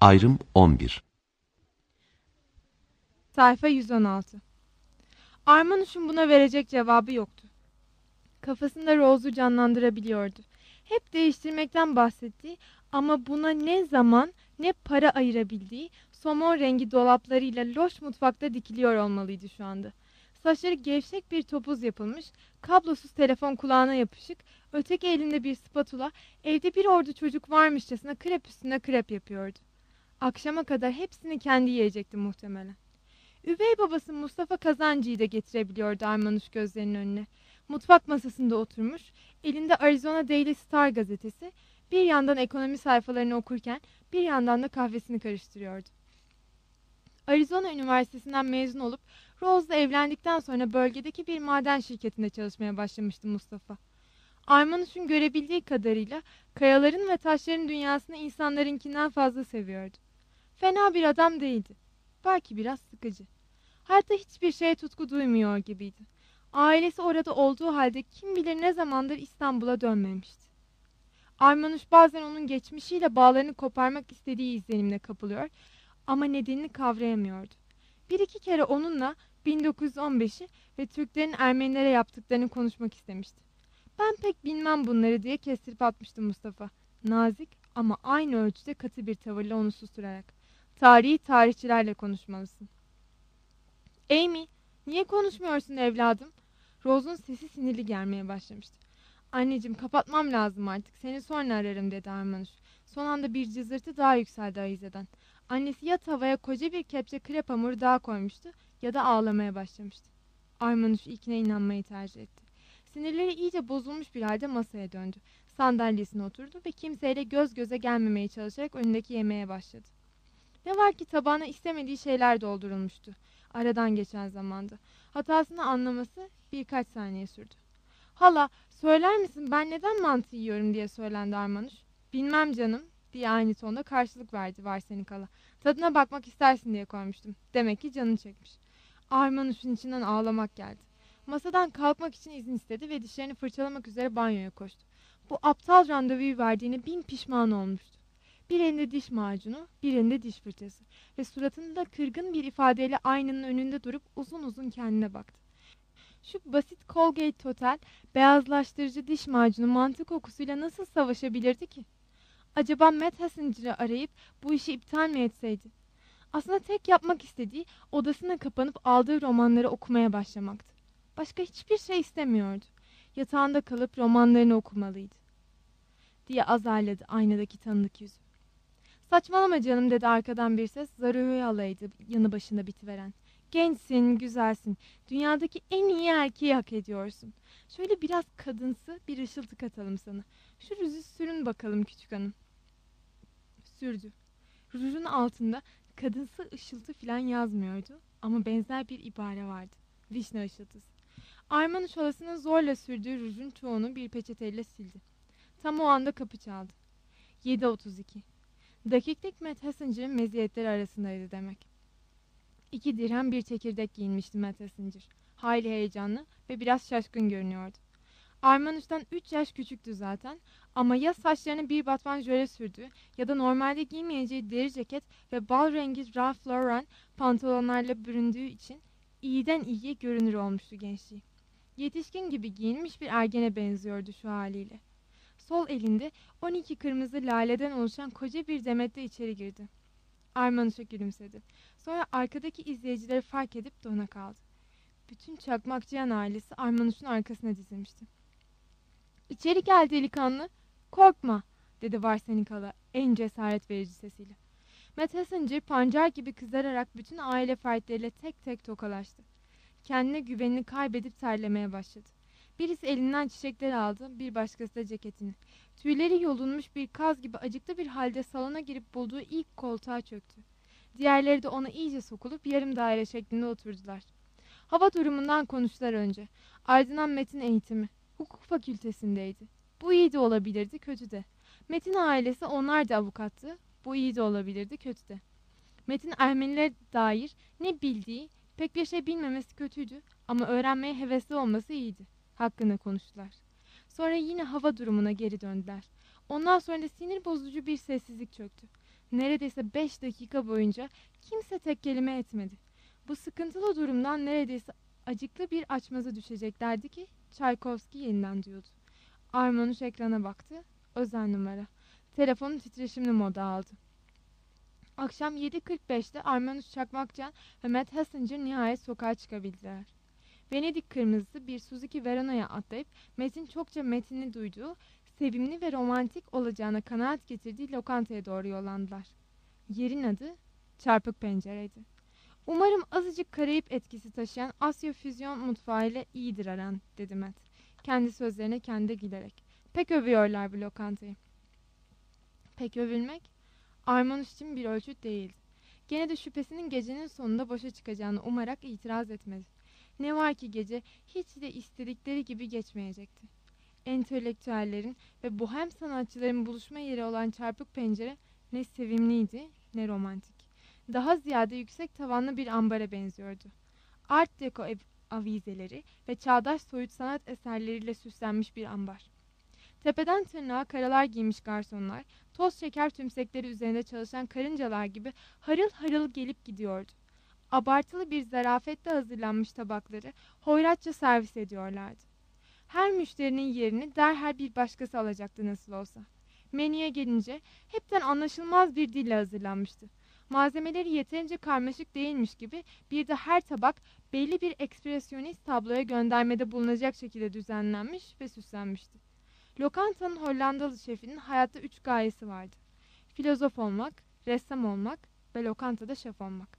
Ayrım 11. Sayfa 116. Armanuş'un buna verecek cevabı yoktu. Kafasında Rose'u canlandırabiliyordu. Hep değiştirmekten bahsettiği ama buna ne zaman ne para ayırabildiği somon rengi dolaplarıyla loş mutfakta dikiliyor olmalıydı şu anda. Saçları gevşek bir topuz yapılmış, kablosuz telefon kulağına yapışık, öteki elinde bir spatula, evde bir ordu çocuk varmışçasına krep üstüne krep yapıyordu. Akşama kadar hepsini kendi yiyecekti muhtemelen. Üvey babası Mustafa Kazancı'yı da getirebiliyordu Armanuş gözlerinin önüne. Mutfak masasında oturmuş, elinde Arizona Daily Star gazetesi, bir yandan ekonomi sayfalarını okurken bir yandan da kahvesini karıştırıyordu. Arizona Üniversitesi'nden mezun olup Rose'la evlendikten sonra bölgedeki bir maden şirketinde çalışmaya başlamıştı Mustafa. Armanuş'un görebildiği kadarıyla kayaların ve taşların dünyasını insanlarınkinden fazla seviyordu. Fena bir adam değildi. Belki biraz sıkıcı. Hayatta hiçbir şeye tutku duymuyor gibiydi. Ailesi orada olduğu halde kim bilir ne zamandır İstanbul'a dönmemişti. Armanuş bazen onun geçmişiyle bağlarını koparmak istediği izlenimle kapılıyor ama nedenini kavrayamıyordu. Bir iki kere onunla 1915'i ve Türklerin Ermenilere yaptıklarını konuşmak istemişti. Ben pek bilmem bunları diye kestirip atmıştı Mustafa. Nazik ama aynı ölçüde katı bir tavırla onu susturarak. Tarihi tarihçilerle konuşmalısın. Amy, niye konuşmuyorsun evladım? Rose'un sesi sinirli gelmeye başlamıştı. Anneciğim kapatmam lazım artık. Seni sonra ararım dedi Armanuş. Son anda bir cızırtı daha yükseldi Ayize'den. Annesi ya tavaya koca bir kepçe krep hamuru daha koymuştu ya da ağlamaya başlamıştı. Armanuş ilkine inanmayı tercih etti. Sinirleri iyice bozulmuş bir halde masaya döndü. Sandalyesine oturdu ve kimseyle göz göze gelmemeye çalışarak önündeki yemeğe başladı. Ne var ki tabağına istemediği şeyler doldurulmuştu. Aradan geçen zamanda. Hatasını anlaması birkaç saniye sürdü. Hala, söyler misin ben neden mantı yiyorum diye söylendi Armanuş. Bilmem canım diye aynı tonda karşılık verdi Varsenik hala. Tadına bakmak istersin diye koymuştum. Demek ki canını çekmiş. Armanuş'un içinden ağlamak geldi. Masadan kalkmak için izin istedi ve dişlerini fırçalamak üzere banyoya koştu. Bu aptal randevuyu verdiğine bin pişman olmuştu. Bir elinde diş macunu, bir elinde diş fırçası ve suratında kırgın bir ifadeyle aynanın önünde durup uzun uzun kendine baktı. Şu basit Colgate Total beyazlaştırıcı diş macunu mantı kokusuyla nasıl savaşabilirdi ki? Acaba Matt Hassinger'ı arayıp bu işi iptal mi etseydi? Aslında tek yapmak istediği odasına kapanıp aldığı romanları okumaya başlamaktı. Başka hiçbir şey istemiyordu. Yatağında kalıp romanlarını okumalıydı diye azarladı aynadaki tanıdık yüzü. Saçmalama canım dedi arkadan bir ses. Zaruhi alaydı yanı başında bitiveren. Gençsin, güzelsin. Dünyadaki en iyi erkeği hak ediyorsun. Şöyle biraz kadınsı bir ışıltı katalım sana. Şu rüzü sürün bakalım küçük hanım. Sürdü. Rujun altında kadınsı ışıltı filan yazmıyordu ama benzer bir ibare vardı. Vişne ışıltısı. Armanuş halasının zorla sürdüğü rujun çoğunu bir peçeteyle sildi. Tam o anda kapı çaldı. 7:32. Dakiklik Matt Hassinger'ın meziyetleri arasındaydı demek. 2 dirhem bir çekirdek giyinmişti Matt Hassinger. Hayli heyecanlı ve biraz şaşkın görünüyordu. Armanuş'tan 3 yaş küçüktü zaten ama ya saçlarına bir batman jöle sürdüğü ya da normalde giymeyeceği deri ceket ve bal rengi Ralph Lauren pantolonlarla büründüğü için iyiden iyiye görünür olmuştu gençliği. Yetişkin gibi giyinmiş bir ergene benziyordu şu haliyle. Sol elinde 12 kırmızı laleden oluşan koca bir demetle içeri girdi. Armanuş'a gülümsedi. Sonra arkadaki izleyicileri fark edip dona kaldı. Bütün Çakmakçıyan ailesi Armanuş'un arkasına dizilmişti. "İçeri gel delikanlı. Korkma," dedi Varsenik hala en cesaret verici sesiyle. Matt Hassinger pancar gibi kızararak bütün aile fertleriyle tek tek tokalaştı. Kendine güvenini kaybedip terlemeye başladı. Birisi elinden çiçekleri aldı, bir başkası da ceketini. Tüyleri yolunmuş bir kaz gibi acıklı bir halde salona girip bulduğu ilk koltuğa çöktü. Diğerleri de ona iyice sokulup yarım daire şeklinde oturdular. Hava durumundan konuştular önce. Ardından Metin eğitimi. Hukuk fakültesindeydi. Bu iyi de olabilirdi, kötü de. Metin ailesi onlar da avukattı. Bu iyi de olabilirdi, kötü de. Metin Ermenilere dair ne bildiği, pek bir şey bilmemesi kötüydü ama öğrenmeye hevesli olması iyiydi. Hakkında konuştular. Sonra yine hava durumuna geri döndüler. Ondan sonra da sinir bozucu bir sessizlik çöktü. Neredeyse 5 dakika boyunca kimse tek kelime etmedi. Bu sıkıntılı durumdan neredeyse acıklı bir açmaza düşeceklerdi ki Çaykovski yeniden diyordu. Armanuş ekrana baktı. Özel numara. Telefonun titreşimli moda aldı. Akşam 7:45'te Armanuş Çakmakcan ve Matt Hassinger nihayet sokağa çıkabildiler. Venedik kırmızısı bir Suzuki Verona'ya atlayıp Matt'in çokça metnini duyduğu, sevimli ve romantik olacağına kanaat getirdiği lokantaya doğru yollandılar. Yerin adı Çarpık Pencere'ydi. Umarım azıcık Karayip etkisi taşıyan Asya füzyon mutfağıyla iyidir aran, dedi Matt. Kendi sözlerine kendi gülerek. Pek övüyorlar bu lokantayı. Pek övülmek, Armanuş için bir ölçüt değildi. Gene de şüphesinin gecenin sonunda boşa çıkacağını umarak itiraz etmedi. Ne var ki gece hiç de istedikleri gibi geçmeyecekti. Entelektüellerin ve bohem sanatçıların buluşma yeri olan Çarpık Pencere ne sevimliydi ne romantik. Daha ziyade yüksek tavanlı bir ambara benziyordu. Art Deco avizeleri ve çağdaş soyut sanat eserleriyle süslenmiş bir ambar. Tepeden tırnağa karalar giymiş garsonlar, toz şeker tümsekleri üzerinde çalışan karıncalar gibi harıl harıl gelip gidiyordu. Abartılı bir zarafetle hazırlanmış tabakları hoyratça servis ediyorlardı. Her müşterinin yerini derhal bir başkası alacaktı nasıl olsa. Menüye gelince hepten anlaşılmaz bir dille hazırlanmıştı. Malzemeleri yeterince karmaşık değilmiş gibi bir de her tabak belli bir ekspresyonist tabloya göndermede bulunacak şekilde düzenlenmiş ve süslenmişti. Lokantanın Hollandalı şefinin hayatta 3 gayesi vardı. Filozof olmak, ressam olmak ve lokantada şef olmak.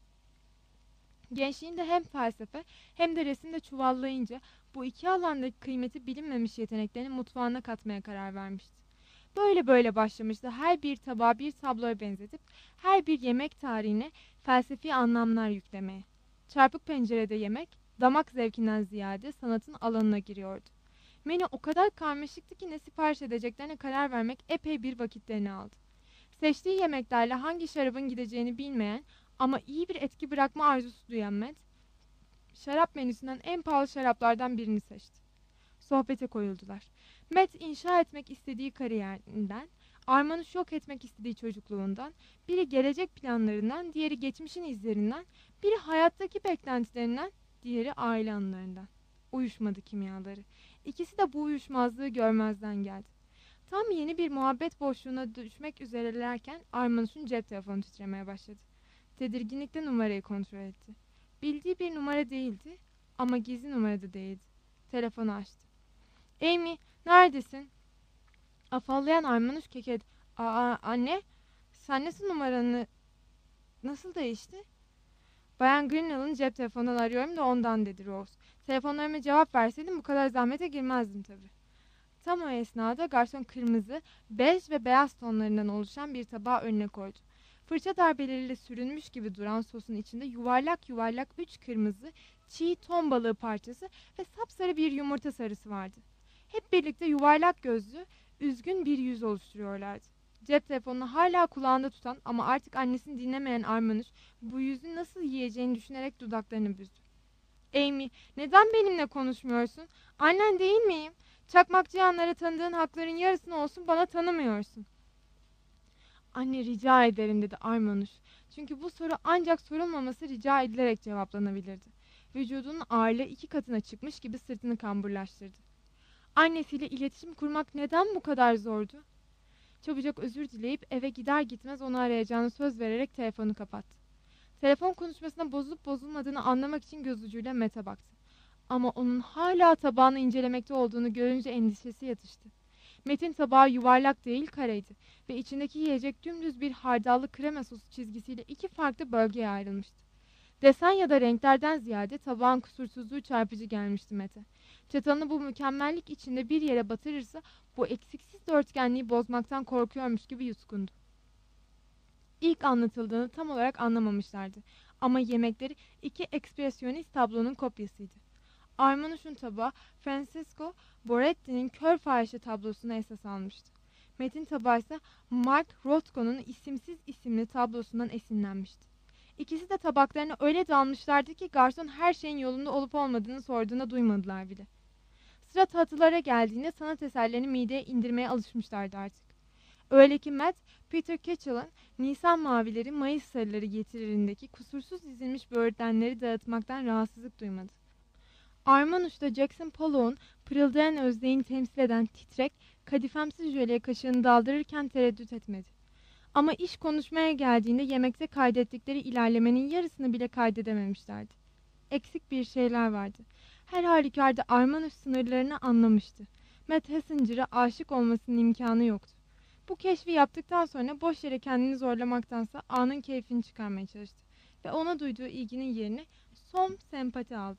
Gençliğinde hem felsefe hem de resimde çuvallayınca bu iki alandaki kıymeti bilinmemiş yeteneklerini mutfağına katmaya karar vermişti. Böyle böyle başlamıştı her bir tabağı bir tabloya benzetip her bir yemek tarihine felsefi anlamlar yüklemeye. Çarpık Pencere'de yemek, damak zevkinden ziyade sanatın alanına giriyordu. Menü o kadar karmaşıktı ki ne sipariş edeceklerine karar vermek epey bir vakitlerini aldı. Seçtiği yemeklerle hangi şarabın gideceğini bilmeyen ama iyi bir etki bırakma arzusu duyan Matt, şarap menüsünden en pahalı şaraplardan birini seçti. Sohbete koyuldular. Matt inşa etmek istediği kariyerinden, Arman'ı yok etmek istediği çocukluğundan, biri gelecek planlarından, diğeri geçmişin izlerinden, biri hayattaki beklentilerinden, diğeri aile anılarından. Uyuşmadı kimyaları. İkisi de bu uyuşmazlığı görmezden geldi. Tam yeni bir muhabbet boşluğuna düşmek üzerelerken Armanus'un cep telefonu titremeye başladı. Tedirginlikle numarayı kontrol etti. Bildiği bir numara değildi ama gizli numara da değildi. Telefonu açtı. Amy, neredesin? Afallayan Armanus kekedi. Anne, sen nasıl numaranı nasıl değişti? Bayan Grinnell'ın cep telefonundan arıyorum da ondan, dedi Rose. Telefonlarıma cevap verseydin bu kadar zahmete girmezdim tabii. Tam o esnada garson kırmızı, bej ve beyaz tonlarından oluşan bir tabağı önüne koydu. Fırça darbeleriyle sürünmüş gibi duran sosun içinde yuvarlak yuvarlak 3 kırmızı, çiğ ton balığı parçası ve sapsarı bir yumurta sarısı vardı. Hep birlikte yuvarlak gözlü, üzgün bir yüz oluşturuyorlardı. Cep telefonunu hala kulağında tutan ama artık annesini dinlemeyen Armanus bu yüzü nasıl yiyeceğini düşünerek dudaklarını büzdü. Amy, neden benimle konuşmuyorsun? Annen değil miyim? Çakmakçıyanlara tanıdığın hakların yarısını olsun bana tanımıyorsun. Anne, rica ederim, dedi Armanus. Çünkü bu soru ancak sorulmaması rica edilerek cevaplanabilirdi. Vücudunun ağırlığı 2 katına çıkmış gibi sırtını kamburlaştırdı. Annesiyle iletişim kurmak neden bu kadar zordu? Çabucak özür dileyip eve gider gitmez onu arayacağını söz vererek telefonu kapattı. Telefon konuşmasına bozulup bozulmadığını anlamak için göz ucuyla Matt'e baktı. Ama onun hala tabağını incelemekte olduğunu görünce endişesi yatıştı. Matt'in tabağı yuvarlak değil kareydi ve içindeki yiyecek dümdüz bir hardallı krema sosu çizgisiyle 2 farklı bölgeye ayrılmıştı. Desen ya da renklerden ziyade tabağın kusursuzluğu çarpıcı gelmişti Matt'e. Çatalını bu mükemmellik içinde bir yere batırırsa bu eksiksiz dörtgenliği bozmaktan korkuyormuş gibi yutkundu. İlk anlatıldığını tam olarak anlamamışlardı ama yemekleri 2 ekspresyonist tablonun kopyasıydı. Armanus'un tabağı Francesco Boretti'nin Kör Fahişe tablosuna esas almıştı. Matt'in tabağı ise Mark Rothko'nun İsimsiz isimli tablosundan esinlenmişti. İkisi de tabaklarına öyle dalmışlardı ki garson her şeyin yolunda olup olmadığını sorduğunda duymadılar bile. Sıra tatlılara geldiğinde sanat eserlerini mideye indirmeye alışmışlardı artık. Öyle ki Matt, Peter Ketchell'ın Nisan mavileri Mayıs sarıları getiririndeki kusursuz dizilmiş böğürtlenleri dağıtmaktan rahatsızlık duymadı. Armanus'ta Jackson Pollock'un pırıldayan özdeğini temsil eden titrek, kadifemsiz jöleye kaşığını daldırırken tereddüt etmedi. Ama iş konuşmaya geldiğinde yemekte kaydettikleri ilerlemenin yarısını bile kaydedememişlerdi. Eksik bir şeyler vardı. Her halükarda Armanus sınırlarını anlamıştı. Matt Hassinger'a aşık olmasının imkanı yoktu. Bu keşfi yaptıktan sonra boş yere kendini zorlamaktansa anın keyfini çıkarmaya çalıştı. Ve ona duyduğu ilginin yerini som sempati aldı.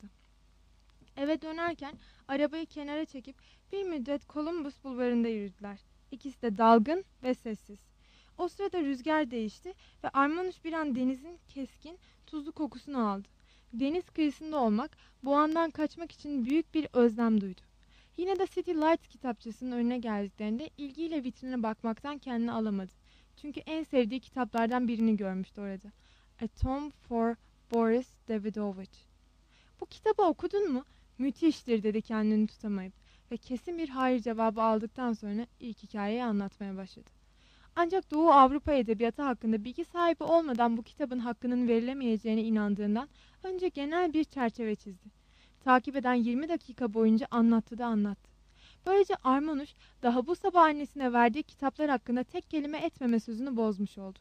Eve dönerken arabayı kenara çekip bir müddet Columbus bulvarında yürüdüler. İkisi de dalgın ve sessiz. O sırada rüzgar değişti ve Armanus bir an denizin keskin, tuzlu kokusunu aldı. Deniz kıyısında olmak, boğandan kaçmak için büyük bir özlem duydu. Yine de City Lights kitapçısının önüne geldiklerinde ilgiyle vitrine bakmaktan kendini alamadı. Çünkü en sevdiği kitaplardan birini görmüştü orada. A Tome for Boris Davidovich. "Bu kitabı okudun mu? Müthiştir," dedi kendini tutamayıp ve kesin bir hayır cevabı aldıktan sonra ilk hikayeyi anlatmaya başladı. Ancak Doğu Avrupa edebiyatı hakkında bilgi sahibi olmadan bu kitabın hakkının verilemeyeceğine inandığından önce genel bir çerçeve çizdi. Takip eden 20 dakika boyunca anlattı da anlattı. Böylece Armanus daha bu sabah annesine verdiği kitaplar hakkında tek kelime etmeme sözünü bozmuş oldu.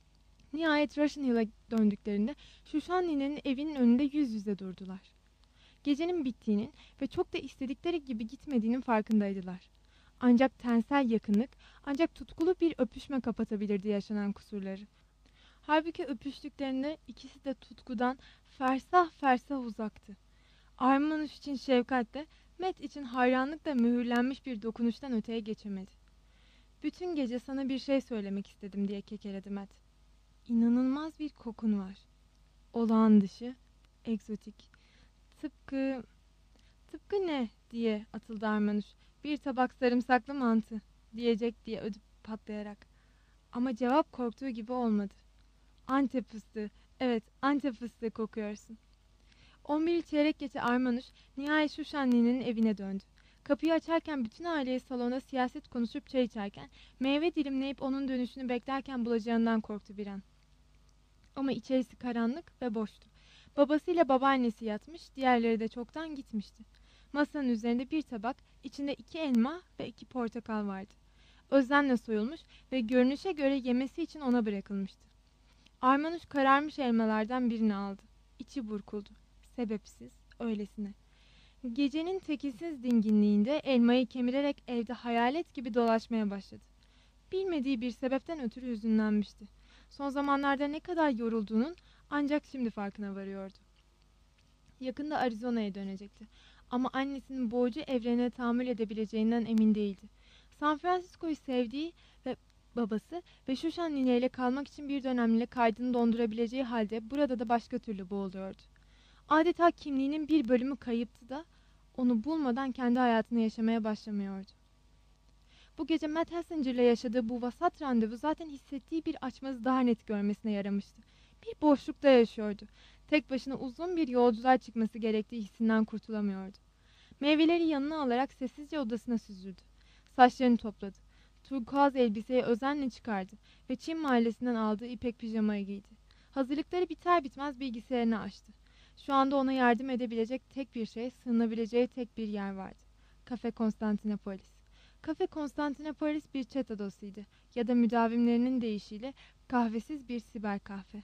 Nihayet Russian Hill'a döndüklerinde Şuşan ninenin evinin önünde yüz yüze durdular. Gecenin bittiğinin ve çok da istedikleri gibi gitmediğinin farkındaydılar. Ancak tensel yakınlık, ancak tutkulu bir öpüşme kapatabilirdi yaşanan kusurları. Halbuki öpüştüklerinde ikisi de tutkudan fersah fersah uzaktı. Armanus için şefkatle, Matt için hayranlıkla mühürlenmiş bir dokunuştan öteye geçemedi. "Bütün gece sana bir şey söylemek istedim," diye kekeledi Matt. "İnanılmaz bir kokun var. Olağan dışı, egzotik. Tıpkı... Tıpkı ne?" diye atıldı Armanus. "Bir tabak sarımsaklı mantı," diyecek diye ödüp patlayarak. Ama cevap korktuğu gibi olmadı. "Antep fıstığı, evet Antep fıstığı kokuyorsun." 11'i çeyrek geçe Armanus nihayet Şuşan ninenin evine döndü. Kapıyı açarken bütün aileyi salonda siyaset konuşup çay içerken, meyve dilimleyip onun dönüşünü beklerken bulacağından korktu bir an. Ama içerisi karanlık ve boştu. Babasıyla babaannesi yatmış, diğerleri de çoktan gitmişti. Masanın üzerinde bir tabak, içinde 2 elma ve 2 portakal vardı. Özenle soyulmuş ve görünüşe göre yemesi için ona bırakılmıştı. Armanus kararmış elmalardan birini aldı. İçi burkuldu. Sebepsiz, öylesine. Gecenin tekinsiz dinginliğinde elmayı kemirerek evde hayalet gibi dolaşmaya başladı. Bilmediği bir sebepten ötürü hüzünlenmişti. Son zamanlarda ne kadar yorulduğunun ancak şimdi farkına varıyordu. Yakında Arizona'ya dönecekti. Ama annesinin boğucu evrene tahammül edebileceğinden emin değildi. San Francisco'yu sevdiği ve babası ve Şuşan nineyle kalmak için bir dönemle kaydını dondurabileceği halde burada da başka türlü boğuluyordu. Adeta kimliğinin bir bölümü kayıptı da onu bulmadan kendi hayatını yaşamaya başlamıyordu. Bu gece Matt Hassinger'la yaşadığı bu vasat randevu zaten hissettiği bir açmazı daha net görmesine yaramıştı. Bir boşlukta yaşıyordu. Tek başına uzun bir yolculuğa çıkması gerektiği hissinden kurtulamıyordu. Meyveleri yanına alarak sessizce odasına süzüldü. Saçlarını topladı. Turkuaz elbiseyi özenle çıkardı ve Çin mahallesinden aldığı ipek pijamayı giydi. Hazırlıkları biter bitmez bilgisayarını açtı. Şu anda ona yardım edebilecek tek bir şey, sığınabileceği tek bir yer vardı. Cafe Konstantinopolis. Cafe Konstantinopolis bir çet odasıydı ya da müdavimlerinin deyişiyle kahvesiz bir siber kahve.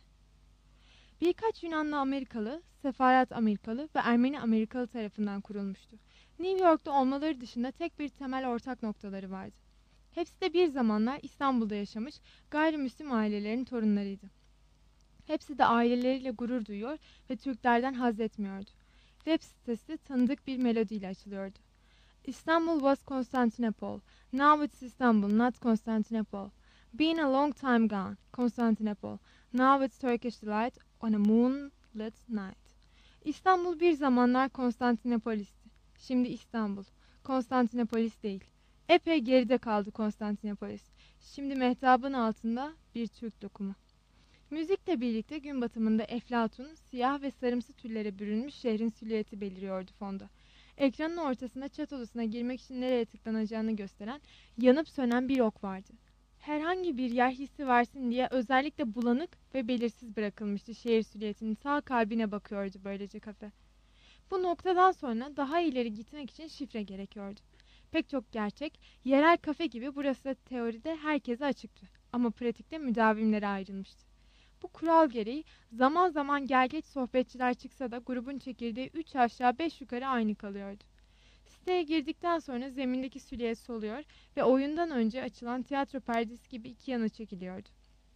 Birkaç Yunanlı Amerikalı, Sefaret Amerikalı ve Ermeni Amerikalı tarafından kurulmuştu. New York'ta olmaları dışında tek bir temel ortak noktaları vardı. Hepsi de bir zamanlar İstanbul'da yaşamış gayrimüslim ailelerin torunlarıydı. Hepsi de aileleriyle gurur duyuyor ve Türklerden haz etmiyordu. Web sitesi tanıdık bir melodiyle açılıyordu. Istanbul was Constantinople. Now it's Istanbul, not Constantinople. Been a long time gone, Constantinople. Now it's Turkish delight on a moonlit night. İstanbul bir zamanlar Konstantinopolis'ti. Şimdi İstanbul. Konstantinopolis değil. Epey geride kaldı Konstantinopolis. Şimdi mehtabın altında bir Türk dokumu. Müzikle birlikte gün batımında Eflatun, siyah ve sarımsı tüllere bürünmüş şehrin silüeti beliriyordu fonda. Ekranın ortasında çat odasına girmek için nereye tıklanacağını gösteren, yanıp sönen bir ok vardı. herhangi bir yer hissi versin diye özellikle bulanık ve belirsiz bırakılmıştı şehir silüetinin sağ kalbine bakıyordu böylece kafe. Bu noktadan sonra daha ileri gitmek için şifre gerekiyordu. Pek çok gerçek, yerel kafe gibi burası da teoride herkese açıktı ama pratikte müdavimlere ayrılmıştı. Bu kural gereği zaman zaman gelgeç sohbetçiler çıksa da grubun çekirdeği 3 aşağı 5 yukarı aynı kalıyordu. Siteye girdikten sonra zemindeki silüet soluyor ve oyundan önce açılan tiyatro perdesi gibi iki yana çekiliyordu.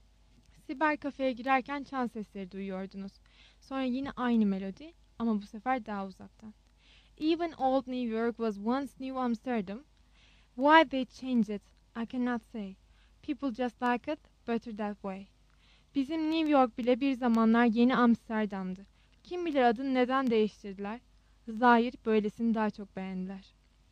Siber kafeye girerken çan sesleri duyuyordunuz. Sonra yine aynı melodi ama bu sefer daha uzaktan. Even old New York was once New Amsterdam. Why they changed it, I cannot say. People just like it better that way. Bizim New York bile bir zamanlar yeni Amsterdam'dı. Kim bilir adını neden değiştirdiler? Zahir böylesini daha çok beğendiler.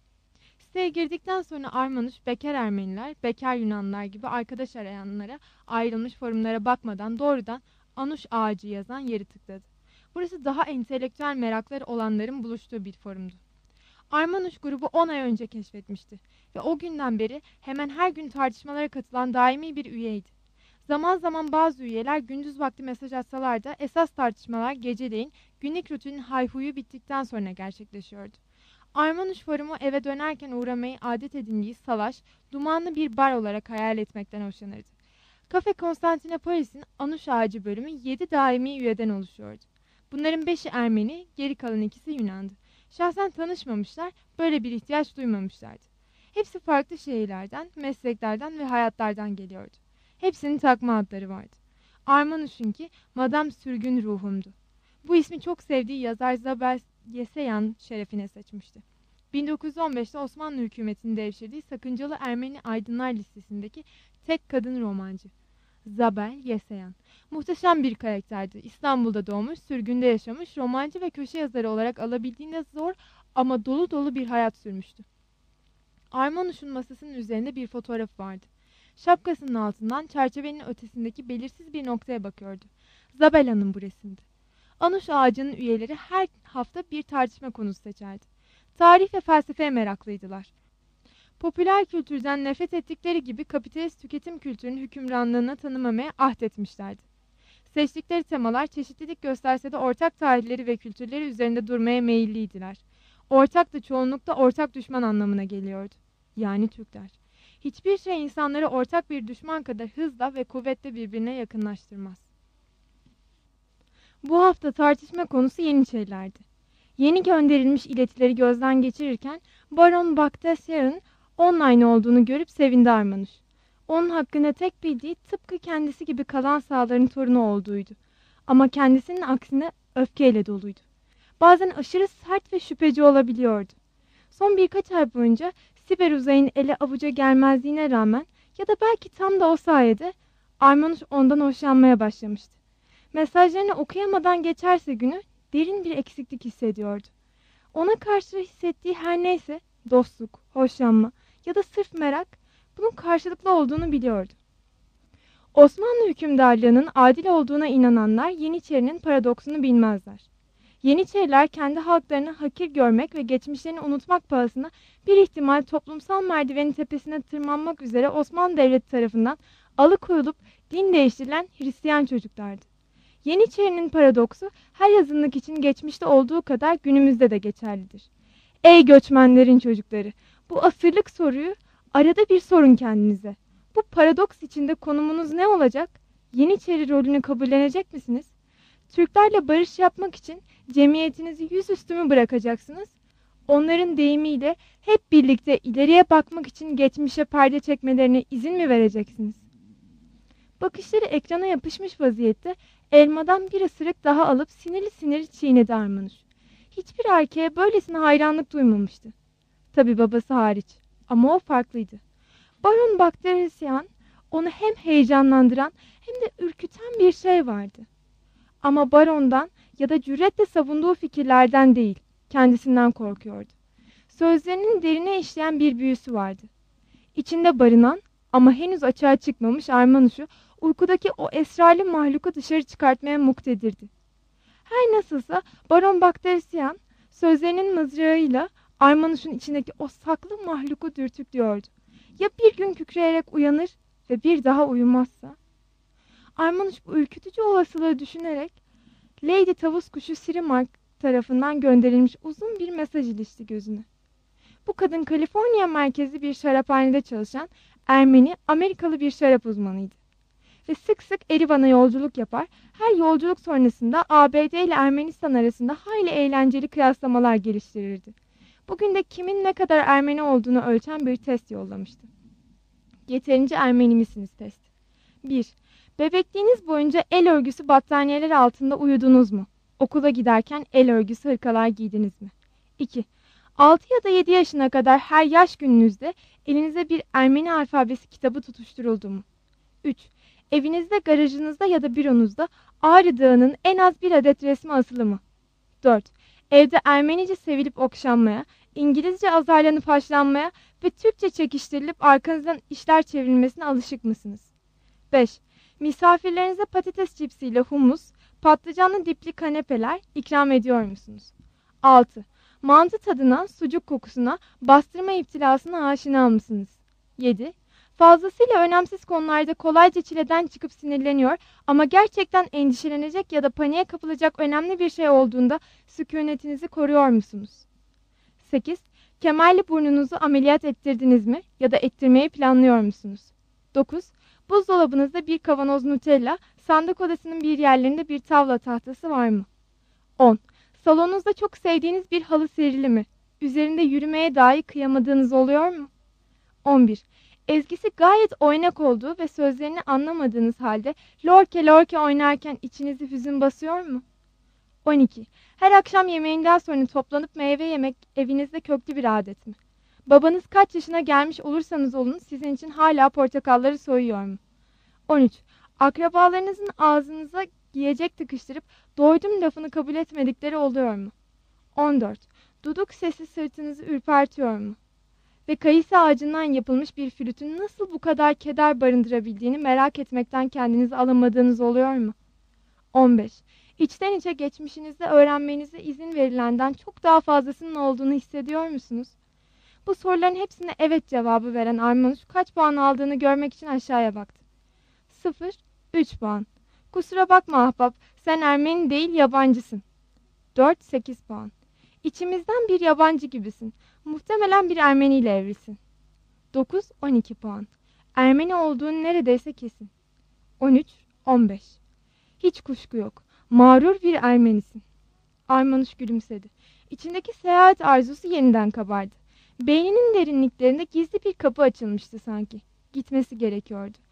Siteye girdikten sonra Armanuş bekar Ermeniler, bekar Yunanlılar gibi arkadaş arayanlara ayrılmış forumlara bakmadan doğrudan Anuş Ağacı yazan yeri tıkladı. Burası daha entelektüel merakları olanların buluştuğu bir forumdu. Armanuş grubu 10 ay önce keşfetmişti ve o günden beri hemen her gün tartışmalara katılan daimi bir üyeydi. Zaman zaman bazı üyeler gündüz vakti mesaj atsalar da esas tartışmalar geceleyin günlük rutinin hayhuyu bittikten sonra gerçekleşiyordu. Armanuş forumu eve dönerken uğramayı adet edindiği salaş, dumanlı bir bar olarak hayal etmekten hoşlanırdı. Kafe Konstantinopolis'in Anuş Ağacı bölümü 7 daimi üyeden oluşuyordu. Bunların 5'i Ermeni, geri kalan ikisi Yunan'dı. Şahsen tanışmamışlar, böyle bir ihtiyaç duymamışlardı. Hepsi farklı şehirlerden, mesleklerden ve hayatlardan geliyordu. Hepsinin takma adları vardı. Armanuş'unki Madame Sürgün Ruhum'du. Bu ismi çok sevdiği yazar Zabel Yeseyan şerefine seçmişti. 1915'te Osmanlı hükümetinin devşirdiği sakıncalı Ermeni aydınlar listesindeki tek kadın romancı. Zabel Yeseyan. Muhteşem bir karakterdi. İstanbul'da doğmuş, sürgünde yaşamış, romancı ve köşe yazarı olarak alabildiğinde zor ama dolu dolu bir hayat sürmüştü. Armanuş'un masasının üzerinde bir fotoğrafı vardı. Şapkasının altından çerçevenin ötesindeki belirsiz bir noktaya bakıyordu. Zabel Hanım bu resimdi. Anuş Ağacı'nın üyeleri her hafta bir tartışma konusu seçerdi. Tarih ve felsefeye meraklıydılar. Popüler kültürden nefret ettikleri gibi kapitalist tüketim kültürünün hükümranlığını tanımamaya ahdetmişlerdi. Seçtikleri temalar çeşitlilik gösterse de ortak tarihleri ve kültürleri üzerinde durmaya meyilliydiler. Ortak da çoğunlukla ortak düşman anlamına geliyordu. Yani Türkler. Hiçbir şey insanları ortak bir düşman kadar hızla ve kuvvetle birbirine yakınlaştırmaz. Bu hafta tartışma konusu Yeniçerilerdi. Yeni gönderilmiş iletileri gözden geçirirken Baron Bagdasar'ın online olduğunu görüp sevindi Armanuş. Onun hakkında tek bildiği tıpkı kendisi gibi kalan sağların torunu olduğuydu. Ama kendisinin aksine öfkeyle doluydu. Bazen aşırı sert ve şüpheci olabiliyordu. Son birkaç ay boyunca Siber uzayın ele avuca gelmezliğine rağmen ya da belki tam da o sayede Armanuş ondan hoşlanmaya başlamıştı. Mesajlarını okuyamadan geçerse günü derin bir eksiklik hissediyordu. Ona karşı hissettiği her neyse dostluk, hoşlanma ya da sırf merak bunun karşılıklı olduğunu biliyordu. Osmanlı hükümdarlığının adil olduğuna inananlar Yeniçerinin paradoksunu bilmezler. Yeniçeriler kendi halklarını hakir görmek ve geçmişlerini unutmak pahasına bir ihtimal toplumsal merdivenin tepesine tırmanmak üzere Osmanlı Devleti tarafından alıkoyulup din değiştirilen Hristiyan çocuklardı. Yeniçerinin paradoksu her azınlık için geçmişte olduğu kadar günümüzde de geçerlidir. Ey göçmenlerin çocukları! Bu asırlık soruyu arada bir sorun kendinize. Bu paradoks içinde konumunuz ne olacak? Yeniçeri rolünü kabullenecek misiniz? Türklerle barış yapmak için cemiyetinizi yüzüstü mü bırakacaksınız? Onların deyimiyle hep birlikte ileriye bakmak için geçmişe perde çekmelerine izin mi vereceksiniz? Bakışları ekrana yapışmış vaziyette elmadan bir ısırık daha alıp sinirli sinirli çiğnedi Armanuş. Hiçbir erkeğe böylesine hayranlık duymamıştı. Tabii babası hariç. Ama o farklıydı. Baron Bagdasaryan onu hem heyecanlandıran hem de ürküten bir şey vardı. Ama barondan ya da cüretle savunduğu fikirlerden değil, kendisinden korkuyordu. Sözlerinin derine işleyen bir büyüsü vardı. İçinde barınan ama henüz açığa çıkmamış Armanuş'u uykudaki o esrarlı mahluku dışarı çıkartmaya muktedirdi. Her nasılsa Baron Bagdasaryan sözlerinin mızrağıyla Armanuş'un içindeki o saklı mahluku dürtüklüyordu. Ya bir gün kükreyerek uyanır ve bir daha uyumazsa? Armanuş bu ürkütücü olasılığı düşünerek Lady Tavus kuşu Sirimark tarafından gönderilmiş uzun bir mesaj ilişti gözüne. Bu kadın Kaliforniya merkezli bir şaraphanede çalışan Ermeni Amerikalı bir şarap uzmanıydı. Ve sık sık Erivan'a yolculuk yapar, her yolculuk sonrasında ABD ile Ermenistan arasında hayli eğlenceli kıyaslamalar geliştirirdi. Bugün de kimin ne kadar Ermeni olduğunu ölçen bir test yollamıştı. Yeterince Ermeni misiniz test. 1. Bebekliğiniz boyunca el örgüsü battaniyeler altında uyudunuz mu? Okula giderken el örgüsü hırkalar giydiniz mi? 2. 6 ya da 7 yaşına kadar her yaş gününüzde elinize bir Ermeni alfabesi kitabı tutuşturuldu mu? 3. Evinizde, garajınızda ya da büronuzda Ağrı Dağı'nın en az bir adet resmi asılı mı? 4. Evde Ermenice sevilip okşanmaya, İngilizce azarlanıp haşlanmaya ve Türkçe çekiştirilip arkanızdan işler çevrilmesine alışık mısınız? 5. Misafirlerinize patates cipsiyle humus, patlıcanlı dipli kanepeler ikram ediyor musunuz? 6. Mantı tadına, sucuk kokusuna, bastırma iptilasına aşina mısınız? 7. Fazlasıyla önemsiz konularda kolayca çileden çıkıp sinirleniyor ama gerçekten endişelenecek ya da paniğe kapılacak önemli bir şey olduğunda sükunetinizi koruyor musunuz? 8. Kemerli burnunuzu ameliyat ettirdiniz mi ya da ettirmeyi planlıyor musunuz? 9. Buzdolabınızda bir kavanoz Nutella, sandık odasının bir yerlerinde bir tavla tahtası var mı? 10. Salonunuzda çok sevdiğiniz bir halı serili mi? Üzerinde yürümeye dahi kıyamadığınız oluyor mu? 11. Ezgisi gayet oynak olduğu ve sözlerini anlamadığınız halde lorke lorke oynarken içinizi hüzün basıyor mu? 12. Her akşam yemeğinden sonra toplanıp meyve yemek evinizde köklü bir adet mi? Babanız kaç yaşına gelmiş olursanız olun sizin için hala portakalları soyuyor mu? 13. Akrabalarınızın ağzınıza yiyecek tıkıştırıp doydum lafını kabul etmedikleri oluyor mu? 14. Duduk sesi sırtınızı ürpertiyor mu? Ve kayısı ağacından yapılmış bir flütün nasıl bu kadar keder barındırabildiğini merak etmekten kendinizi alamadığınız oluyor mu? 15. İçten içe geçmişinizde öğrenmenize izin verilenden çok daha fazlasının olduğunu hissediyor musunuz? Bu soruların hepsine evet cevabı veren Armanuş kaç puan aldığını görmek için aşağıya baktı. 0, 3 puan. Kusura bakma ahbap, sen Ermeni değil yabancısın. 4, 8 puan. İçimizden bir yabancı gibisin. Muhtemelen bir Ermeni ile evlisin. 9, 12 puan. Ermeni olduğun neredeyse kesin. 13, 15. Hiç kuşku yok. Mağrur bir Ermenisin. Armanuş gülümsedi. İçindeki seyahat arzusu yeniden kabardı. Beyninin derinliklerinde gizli bir kapı açılmıştı sanki. Gitmesi gerekiyordu.